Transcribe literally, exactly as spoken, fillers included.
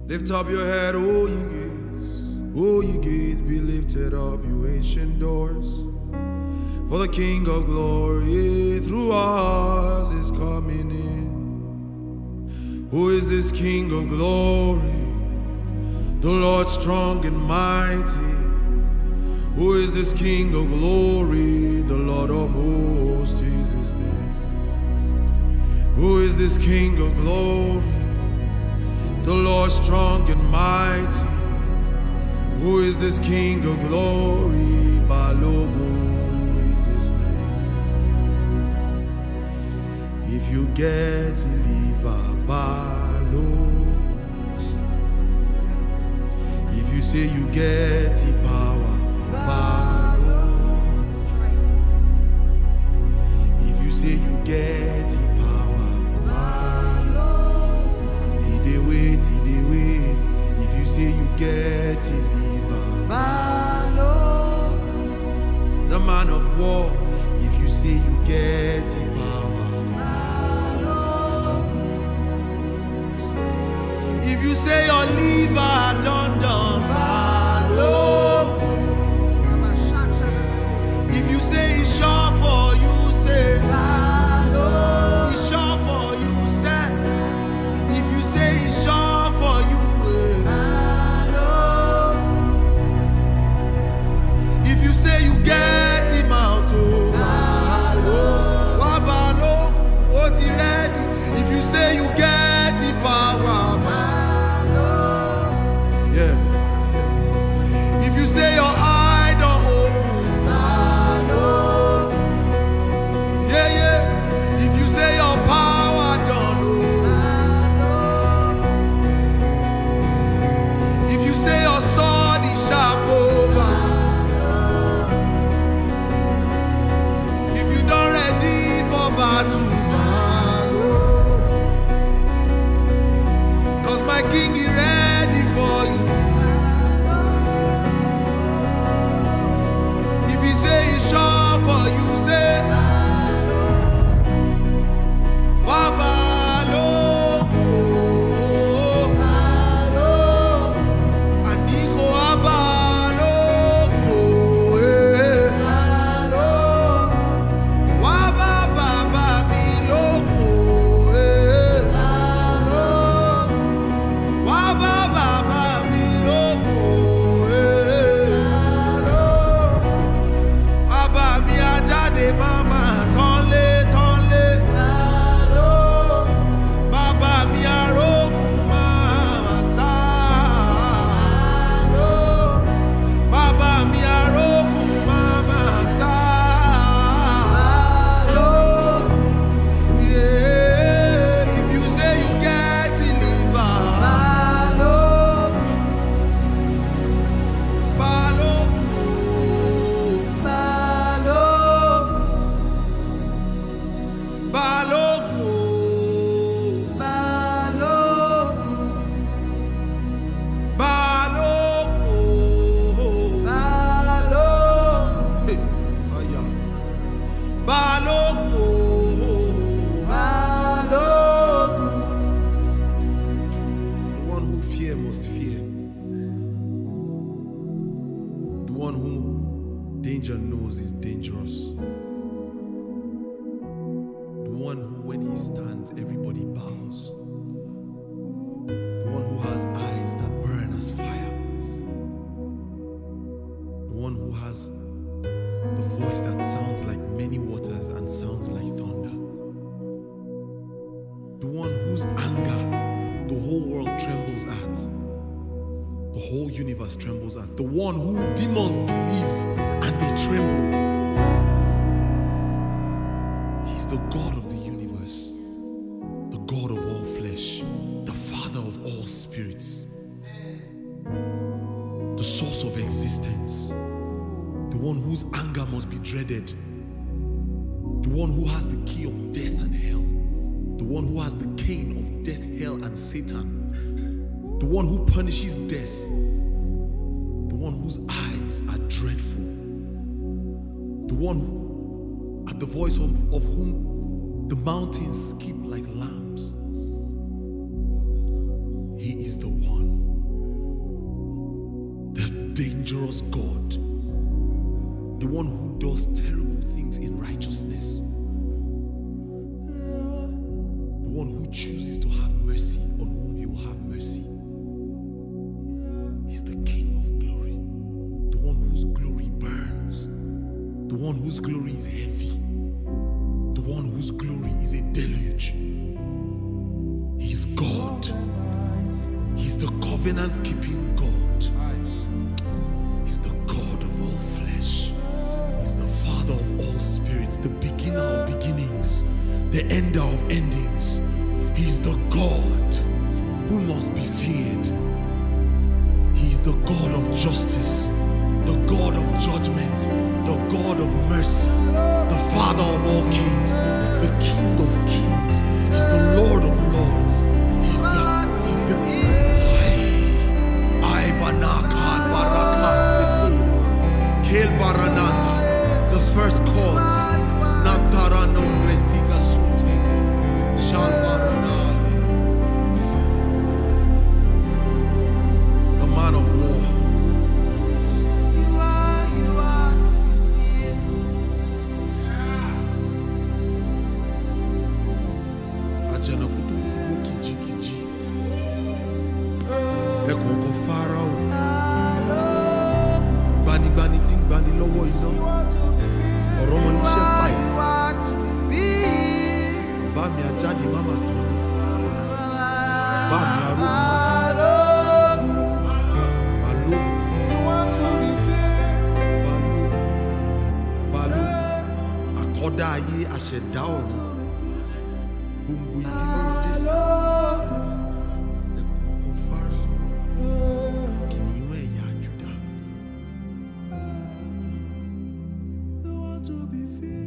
Lift up your head, O ye gates. O ye gates, be lifted up, you ancient doors. For the King of glory through us is coming in. Who is this King of glory? The Lord strong and mighty. Who is this King of glory? The Lord of hosts is his name. Who is this King of glory? The Lord strong and mighty. Who is this King of glory? Balogo is his name. If you get to leave a Balogo, if you say you get the power, Balogo. If you say you get the power, Balogo. They wait, they wait. If you say you get it, the man of war, if you say you get the power, if you say your liver done done, if you say it's sure for you, say it's sure for you, say if you say it's sure for you, if you say you get him out, oh, Wabalo, what he ready? If you say you get the power, yeah. If you say your eye don't open, yeah, yeah. If you say your power don't know, if you say your sword is sharp, oh, battle, cause my King is ready for you. If he say he's sure for you, say Baba Logo, Aniko Abalogo, eh. Waba Baba mi logo, eh. Waba Baba mi logo, eh. Baba mi ajade mama tonle tonle. Baba mi arogun mama sa. Baba mi arogun mama sa. Yeah, if you say you get it, liver. Balo, Balo, Hey, aya. Balo, the one who fear must fear. The one whom danger knows is dangerous. The one who, when he stands, everybody bows. The one who has eyes that burn as fire. The one who has the voice that sounds like many waters and sounds like thunder. The one whose anger the whole world trembles at. The whole universe trembles at. The one who demons believe and they tremble. He's the God of the universe, the God of all flesh, the Father of all spirits, the source of existence, the one whose anger must be dreaded, the one who has the key of death and hell, the one who has the cane of death, hell, and Satan, the one who punishes death, the one whose eyes are dreadful, the one who, at the voice of, of whom the mountains skip like lambs. He is the one. dangerous God, the one who does terrible things in righteousness, the one who chooses to have mercy on whom he will have mercy. He's the King of glory, the one whose glory burns, the one whose glory is heavy, the one whose glory is a deluge. He's God. He's the covenant-keeping God. He's the God of all flesh. He's the Father of all spirits, the beginner of beginnings, the ender of endings. He's the God who must be feared. He's the God of justice, the God of judgment, the God of mercy, the Father of all kings, the King of kings. He's the Lord of lords. He's the, he's the, I, Banakan Barakas Pesira, Kel Baranata, the first cause, Naktarano Grethika Sunte, Shal Baranale, the man of war. Ekoko Pharaoh, Bani Bani Ting Bani Lowo Ino, Oromoni She fight, Bami Ajadi Mama Tony, Bami Aru Masi, Balu, Balu, Balu, Akoda Aye Asheda Oru, Bumbu Idile Jesi. To be free.